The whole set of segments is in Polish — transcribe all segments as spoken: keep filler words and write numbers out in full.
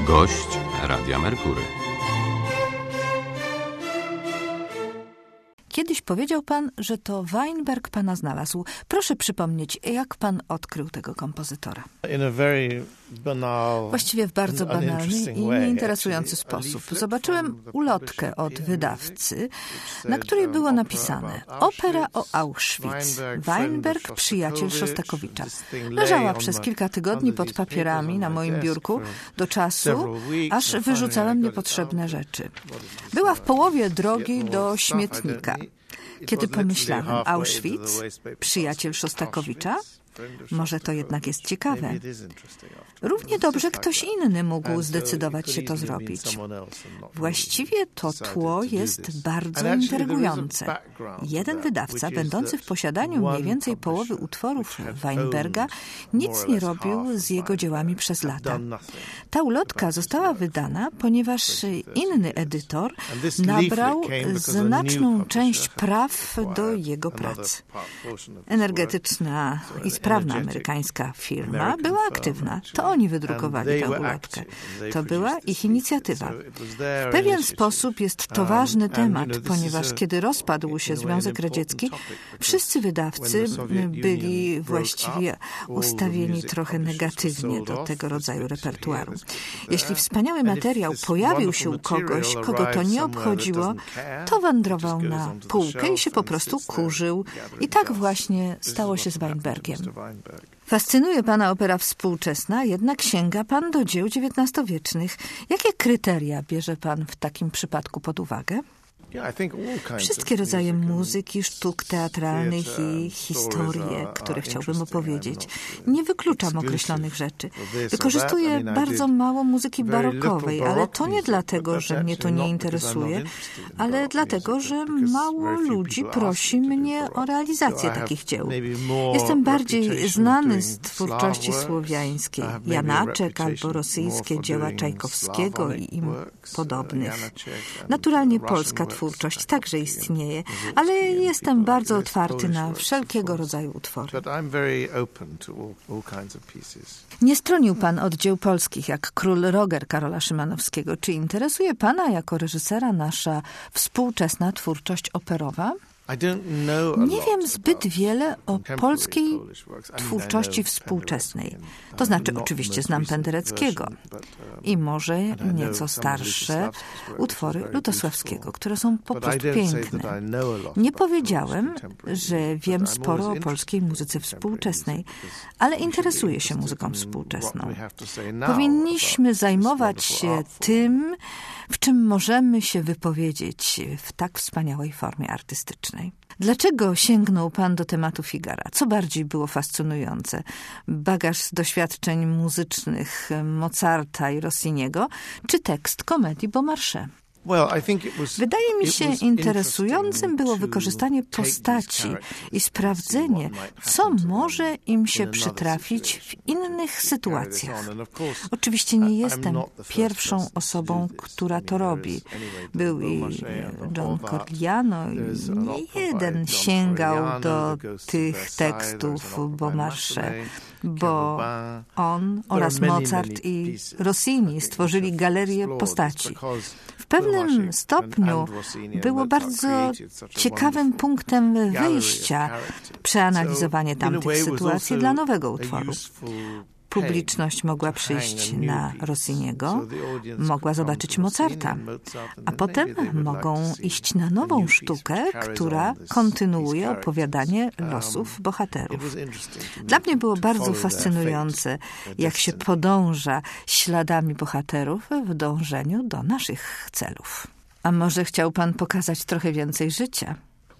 Gość Radia Merkury. Kiedyś powiedział pan, że to Weinberg pana znalazł. Proszę przypomnieć, jak pan odkrył tego kompozytora? Właściwie w bardzo banalny i nieinteresujący sposób. Zobaczyłem ulotkę od wydawcy, na której było napisane: opera o Auschwitz. Weinberg, przyjaciel Szostakowicza. Leżała przez kilka tygodni pod papierami na moim biurku do czasu, aż wyrzucałem niepotrzebne rzeczy. Była w połowie drogi do śmietnika. Kiedy pomyślałem: Auschwitz, przyjaciel Szostakowicza? Może to jednak jest ciekawe. Równie dobrze ktoś inny mógł zdecydować się to zrobić. Właściwie to tło jest bardzo intrygujące. Jeden wydawca, będący w posiadaniu mniej więcej połowy utworów Weinberga, nic nie robił z jego dziełami przez lata. Ta ulotka została wydana, ponieważ inny edytor nabrał znaczną część praw do jego prac. Energetyczna i sprawna amerykańska firma była aktywna. To oni wydrukowali tę ulotkę. To była ich inicjatywa. W pewien sposób jest to ważny temat, ponieważ kiedy rozpadł się Związek Radziecki, wszyscy wydawcy byli właściwie ustawieni trochę negatywnie do tego rodzaju repertuaru. Jeśli wspaniały materiał pojawił się u kogoś, kogo to nie obchodziło, to wędrował na półkę i się po prostu kurzył. I tak właśnie stało się z Weinbergiem. Fascynuje pana opera współczesna, jednak sięga pan do dzieł dziewiętnastowiecznych. Jakie kryteria bierze pan w takim przypadku pod uwagę? Wszystkie rodzaje muzyki, sztuk teatralnych i historie, które chciałbym opowiedzieć. Nie wykluczam określonych rzeczy. Wykorzystuję bardzo mało muzyki barokowej, ale to nie dlatego, że mnie to nie interesuje, ale dlatego, że mało ludzi prosi mnie o realizację takich dzieł. Jestem bardziej znany z twórczości słowiańskiej, Janaczek albo rosyjskie dzieła Czajkowskiego i im podobnych. Naturalnie polska twórczość Twórczość także istnieje, ale jestem bardzo otwarty na wszelkiego rodzaju utwory. Nie stronił pan od dzieł polskich, jak Król Roger Karola Szymanowskiego. Czy interesuje pana jako reżysera nasza współczesna twórczość operowa? Nie wiem zbyt wiele o polskiej twórczości współczesnej. To znaczy, oczywiście znam Pendereckiego i może nieco starsze utwory Lutosławskiego, które są po prostu piękne. Nie powiedziałem, że wiem sporo o polskiej muzyce współczesnej, ale interesuję się muzyką współczesną. Powinniśmy zajmować się tym, w czym możemy się wypowiedzieć w tak wspaniałej formie artystycznej. Dlaczego sięgnął pan do tematu Figara? Co bardziej było fascynujące? Bagaż doświadczeń muzycznych Mozarta i Rossiniego, czy tekst komedii Beaumarchais? Wydaje mi się, interesującym było wykorzystanie postaci i sprawdzenie, co może im się przytrafić w innych sytuacjach. Oczywiście nie jestem pierwszą osobą, która to robi. Był i John Corigliano, i nie jeden sięgał do tych tekstów Beaumarchais, bo on oraz Mozart i Rossini stworzyli galerię postaci. W pewnym stopniu było bardzo ciekawym punktem wyjścia przeanalizowanie tamtych sytuacji dla nowego utworu. Publiczność mogła przyjść na Rossiniego, mogła zobaczyć Mozarta, a potem mogą iść na nową sztukę, która kontynuuje opowiadanie losów bohaterów. Dla mnie było bardzo fascynujące, jak się podąża śladami bohaterów w dążeniu do naszych celów. A może chciał pan pokazać trochę więcej życia?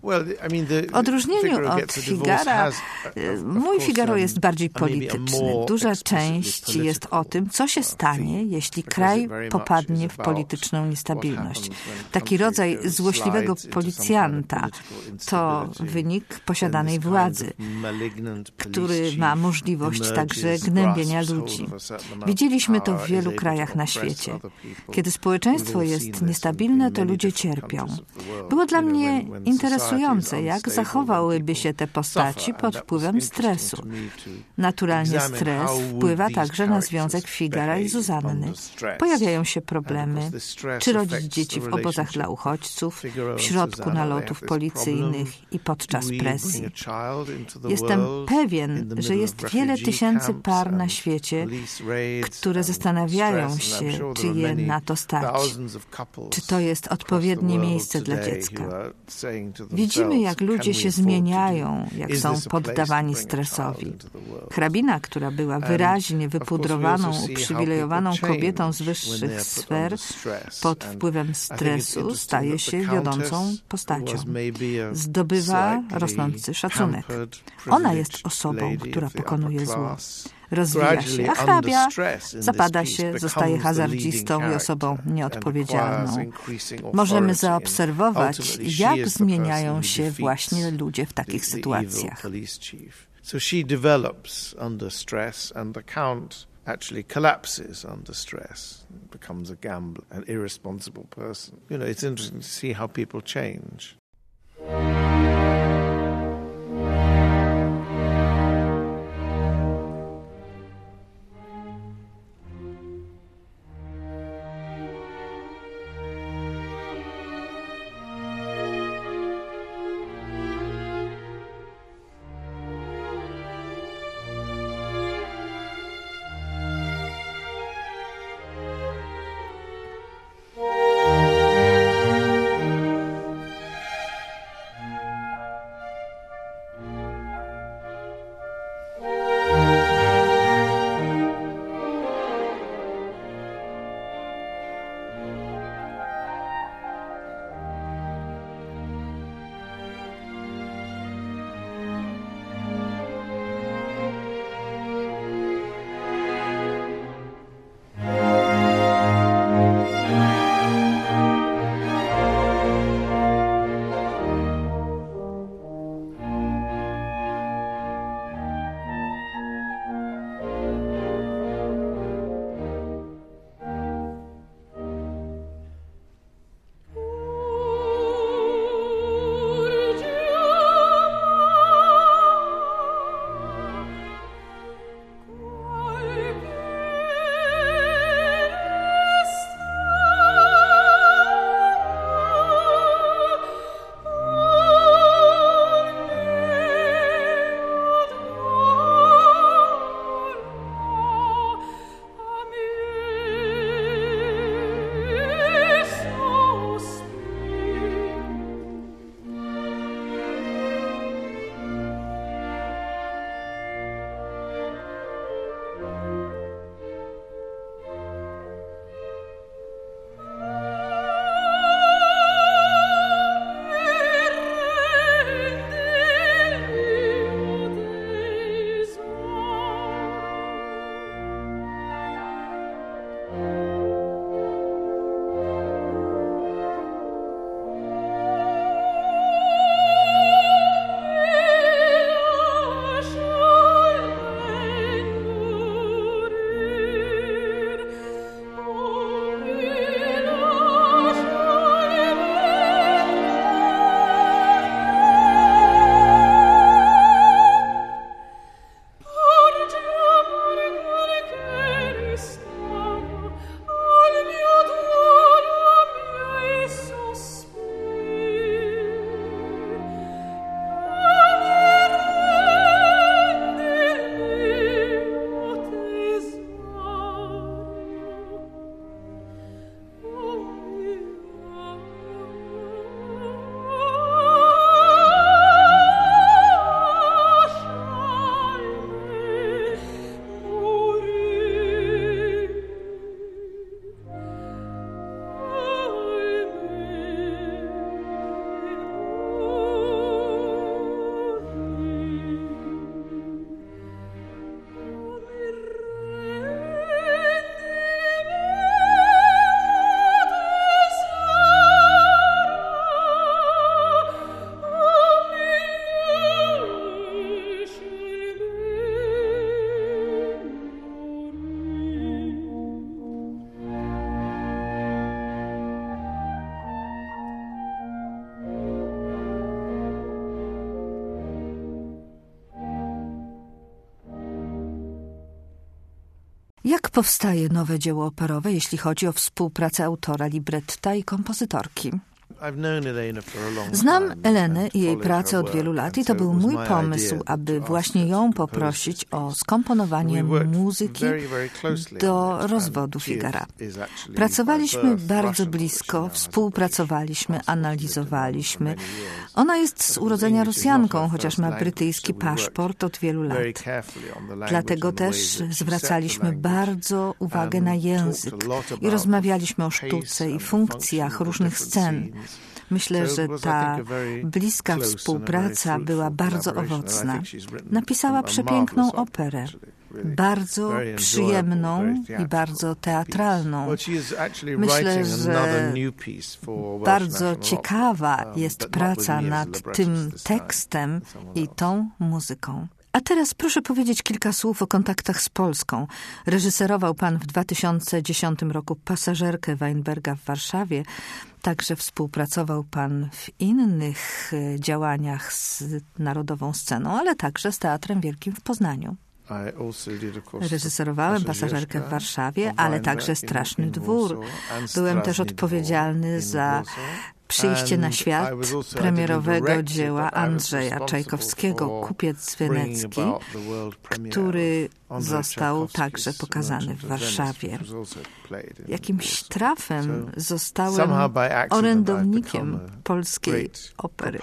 W odróżnieniu od Figara, mój Figaro jest bardziej polityczny. Duża część jest o tym, co się stanie, jeśli kraj popadnie w polityczną niestabilność. Taki rodzaj złośliwego policjanta to wynik posiadanej władzy, który ma możliwość także gnębienia ludzi. Widzieliśmy to w wielu krajach na świecie. Kiedy społeczeństwo jest niestabilne, to ludzie cierpią. Było dla mnie interesujące interesujące, jak zachowałyby się te postaci pod wpływem stresu. Naturalnie stres wpływa także na związek Figara i Zuzanny. Pojawiają się problemy, czy rodzić dzieci w obozach dla uchodźców, w środku nalotów policyjnych i podczas presji. Jestem pewien, że jest wiele tysięcy par na świecie, które zastanawiają się, czy je na to stać. Czy to jest odpowiednie miejsce dla dziecka. Widzimy, jak ludzie się zmieniają, jak są poddawani stresowi. Hrabina, która była wyraźnie wypudrowaną, uprzywilejowaną kobietą z wyższych sfer, pod wpływem stresu staje się wiodącą postacią. Zdobywa rosnący szacunek. Ona jest osobą, która pokonuje zło. Rozwija się, a hrabia zapada się, zostaje hazardzistą i osobą nieodpowiedzialną. Możemy zaobserwować, jak zmieniają się właśnie ludzie w takich sytuacjach. So she develops under stress and the Count actually collapses under stress, becomes a gambler, an irresponsible person. You know, it's interesting to see how people change. Jak powstaje nowe dzieło operowe, jeśli chodzi o współpracę autora libretta i kompozytorki? Znam Elenę i jej pracę od wielu lat i to był mój pomysł, aby właśnie ją poprosić o skomponowanie muzyki do rozwodu Figara. Pracowaliśmy bardzo blisko, współpracowaliśmy, analizowaliśmy. Ona jest z urodzenia Rosjanką, chociaż ma brytyjski paszport od wielu lat. Dlatego też zwracaliśmy bardzo uwagę na język i rozmawialiśmy o sztuce i funkcjach różnych scen. Myślę, że ta bliska współpraca była bardzo owocna. Napisała przepiękną operę, bardzo przyjemną i bardzo teatralną. Myślę, że bardzo ciekawa jest praca nad tym tekstem i tą muzyką. A teraz proszę powiedzieć kilka słów o kontaktach z Polską. Reżyserował pan w dwa tysiące dziesiątym roku Pasażerkę Weinberga w Warszawie. Także współpracował pan w innych działaniach z Narodową Sceną, ale także z Teatrem Wielkim w Poznaniu. Reżyserowałem Pasażerkę w Warszawie, ale także Straszny Dwór. Byłem też odpowiedzialny za przyjście na świat premierowego dzieła Andrzeja Czajkowskiego, Kupiec Wenecki, który został także pokazany w Warszawie. Jakimś trafem zostałem orędownikiem polskiej opery.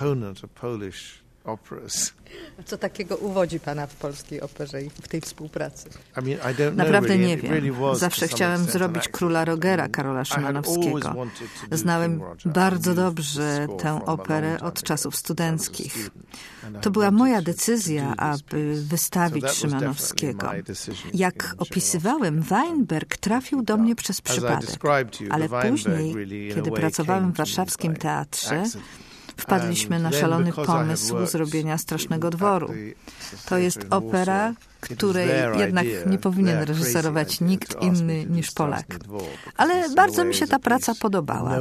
Co takiego uwodzi pana w polskiej operze i w tej współpracy? Naprawdę nie wiem. Zawsze chciałem zrobić Króla Rogera Karola Szymanowskiego. Znałem bardzo dobrze tę operę od czasów studenckich. To była moja decyzja, aby wystawić Szymanowskiego. Jak opisywałem, Weinberg trafił do mnie przez przypadek. Ale później, kiedy pracowałem w warszawskim teatrze, wpadliśmy na szalony pomysł zrobienia Strasznego Dworu. To jest opera, której jednak nie powinien reżyserować nikt inny niż Polak. Ale bardzo mi się ta praca podobała.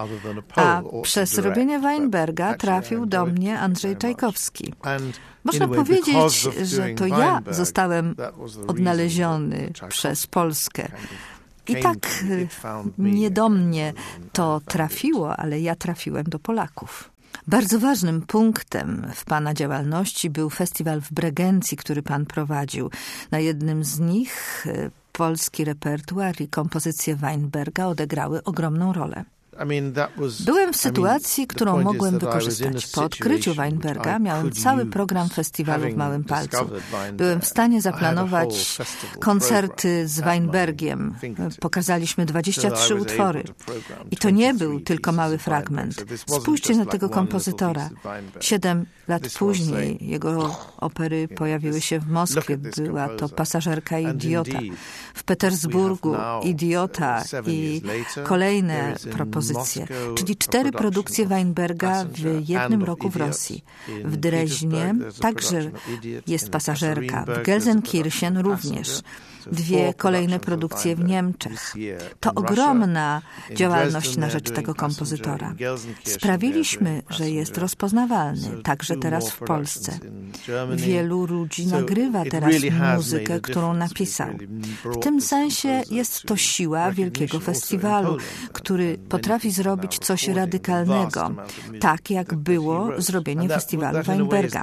A przez robienie Weinberga trafił do mnie Andrzej Czajkowski. Można powiedzieć, że to ja zostałem odnaleziony przez Polskę. I tak nie do mnie to trafiło, ale ja trafiłem do Polaków. Bardzo ważnym punktem w pana działalności był festiwal w Bregencji, który pan prowadził. Na jednym z nich polski repertuar i kompozycje Weinberga odegrały ogromną rolę. Byłem w sytuacji, którą mogłem wykorzystać. Po odkryciu Weinberga miałem cały program festiwalu w małym palcu. Byłem w stanie zaplanować koncerty z Weinbergiem. Pokazaliśmy dwadzieścia trzy utwory. I to nie był tylko mały fragment. Spójrzcie na tego kompozytora. Siedem lat później jego opery pojawiły się w Moskwie. Była to Pasażerka i Idiota. W Petersburgu Idiota i kolejne propozycje. Czyli cztery produkcje Weinberga w jednym roku w Rosji. W Dreźnie także jest Pasażerka, w Gelsenkirchen również. Dwie kolejne produkcje w Niemczech. To ogromna działalność na rzecz tego kompozytora. Sprawiliśmy, że jest rozpoznawalny, także teraz w Polsce. Wielu ludzi nagrywa teraz muzykę, którą napisał. W tym sensie jest to siła wielkiego festiwalu, który potrafi zrobić coś radykalnego, tak jak było zrobienie festiwalu Weinberga.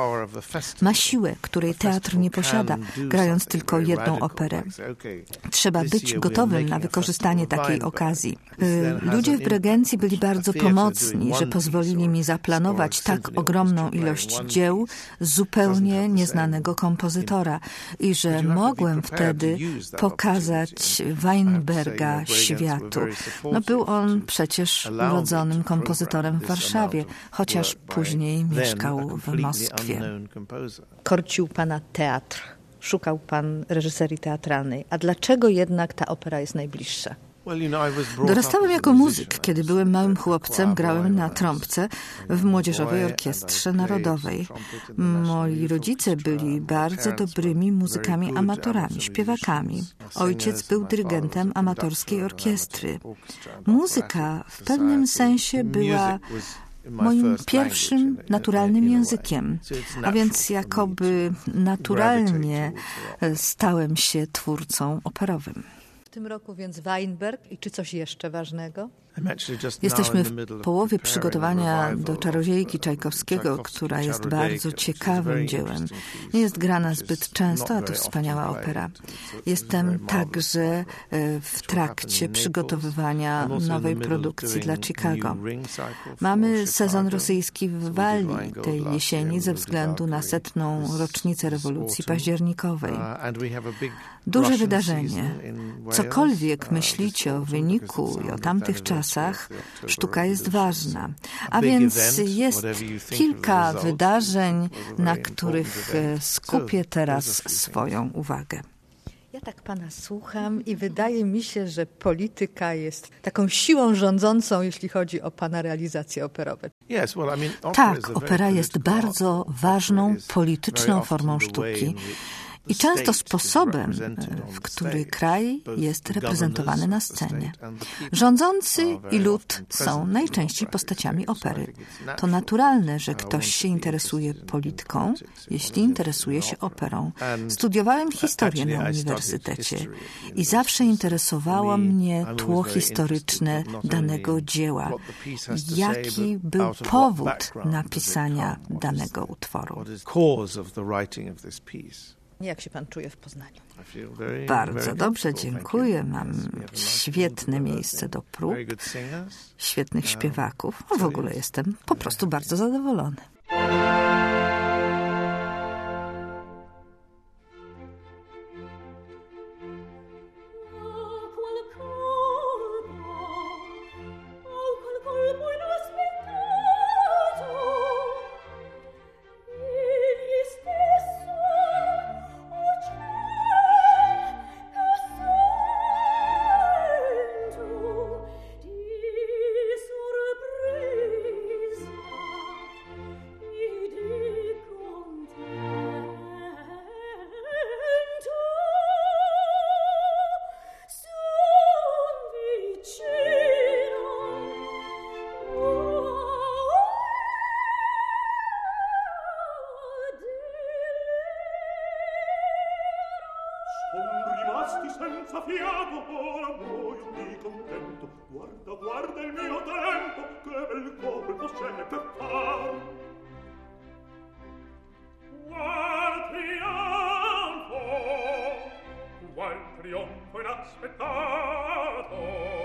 Ma siłę, której teatr nie posiada, grając tylko jedną operę. Trzeba być gotowym na wykorzystanie takiej okazji. Ludzie w Bregencji byli bardzo pomocni, że pozwolili mi zaplanować tak ogromną ilość dzieł zupełnie nieznanego kompozytora i że mogłem wtedy pokazać Weinberga światu. No, był on przecież urodzonym kompozytorem w Warszawie, chociaż później mieszkał w Moskwie. Korcił pana teatr. Szukał pan reżyserii teatralnej. A dlaczego jednak ta opera jest najbliższa? Dorastałem jako muzyk. Kiedy byłem małym chłopcem, grałem na trąbce w Młodzieżowej Orkiestrze Narodowej. Moi rodzice byli bardzo dobrymi muzykami amatorami, śpiewakami. Ojciec był dyrygentem amatorskiej orkiestry. Muzyka w pewnym sensie była moim pierwszym naturalnym językiem, a więc jakoby naturalnie stałem się twórcą operowym. W tym roku więc Weinberg i czy coś jeszcze ważnego? Jesteśmy w połowie przygotowania do Czarodziejki Czajkowskiego, która jest bardzo ciekawym dziełem. Nie jest grana zbyt często, a to wspaniała opera. Jestem także w trakcie przygotowywania nowej produkcji dla Chicago. Mamy sezon rosyjski w Walii tej jesieni ze względu na setną rocznicę rewolucji październikowej. Duże wydarzenie. Cokolwiek myślicie o wyniku i o tamtych czasach, sztuka jest ważna. A więc jest kilka wydarzeń, na których skupię teraz swoją uwagę. Ja tak pana słucham i wydaje mi się, że polityka jest taką siłą rządzącą, jeśli chodzi o pana realizacje operowe. Tak, opera jest bardzo ważną, polityczną formą sztuki. I często sposobem, w który kraj jest reprezentowany na scenie. Rządzący i lud są najczęściej postaciami opery. To naturalne, że ktoś się interesuje polityką, jeśli interesuje się operą. Studiowałem historię na uniwersytecie i zawsze interesowało mnie tło historyczne danego dzieła. Jaki był powód napisania danego utworu? Jak się pan czuje w Poznaniu? Bardzo dobrze, dziękuję. Mam świetne miejsce do prób, świetnych śpiewaków. W ogóle jestem po prostu bardzo zadowolony. Senza fiato, ora muoio di contento. Guarda, guarda il mio talento, che bel colpo c'è per far. Qual trionfo, qual trionfo inaspettato.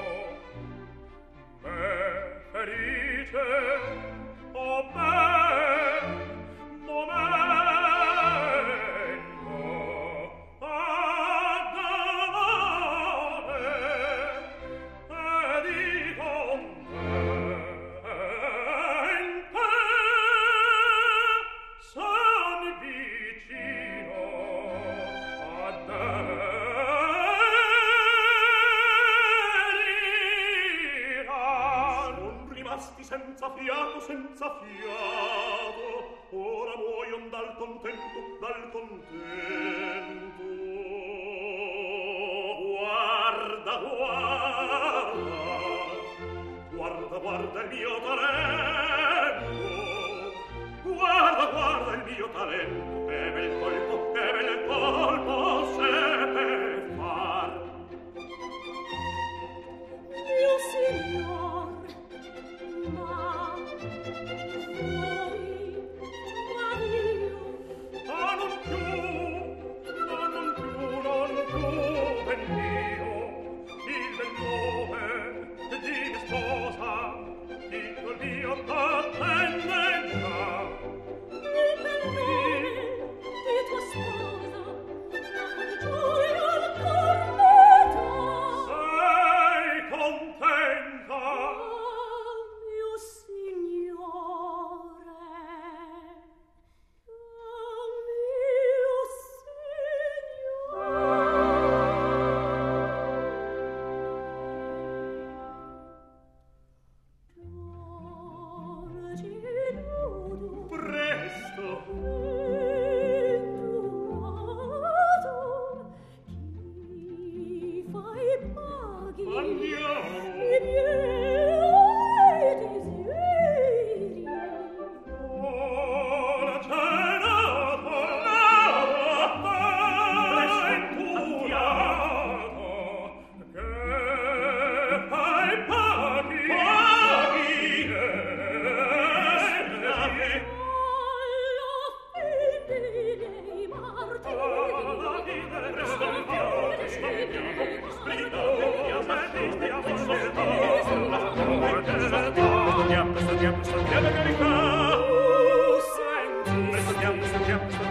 Me felice, oh me, momento. Senza fiato, senza fiato, ora muoion dal contento, dal contento. Guarda, guarda, guarda, guarda il mio talento. Guarda, guarda il mio talento, che bel colpo, che bel colpo seppe far. Mio signor, il bel nome di mia sposa, il tuo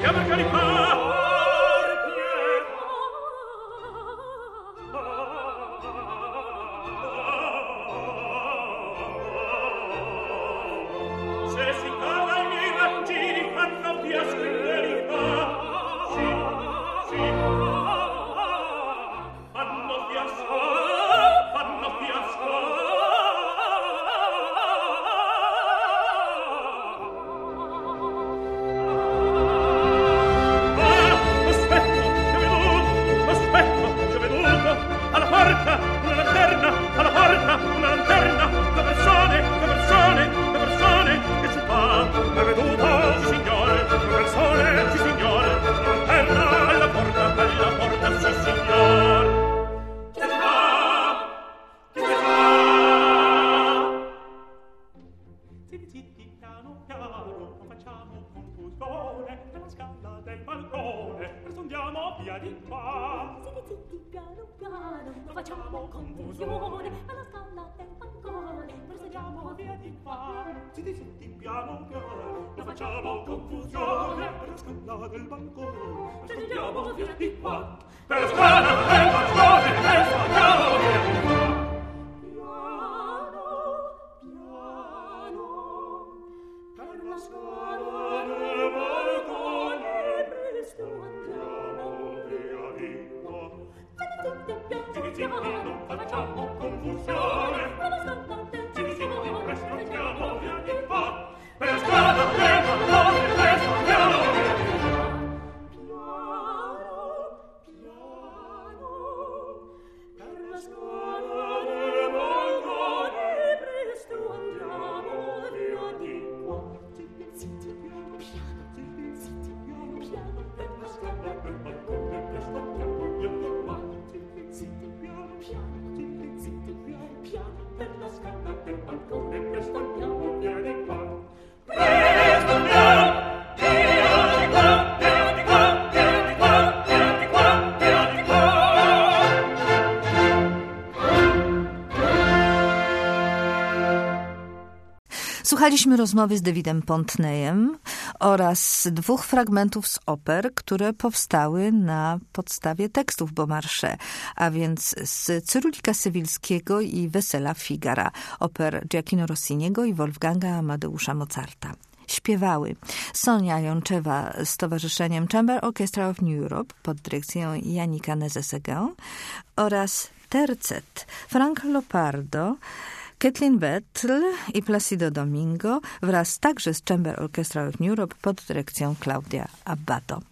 Słuchaliśmy rozmowy z Davidem Pontenayem oraz dwóch fragmentów z oper, które powstały na podstawie tekstów Beaumarchais, a więc z Cyrulika Sewilskiego i Wesela Figara, oper Giacchino Rossiniego i Wolfganga Amadeusza Mozarta. Śpiewały Sonia Jączewa z Towarzyszeniem Chamber Orchestra of New Europe pod dyrekcją Janika Nézet-Séguin oraz tercet Frank Lopardo, Kathleen Bettel i Placido Domingo wraz także z Chamber Orchestra of New Europe pod dyrekcją Claudia Abbado.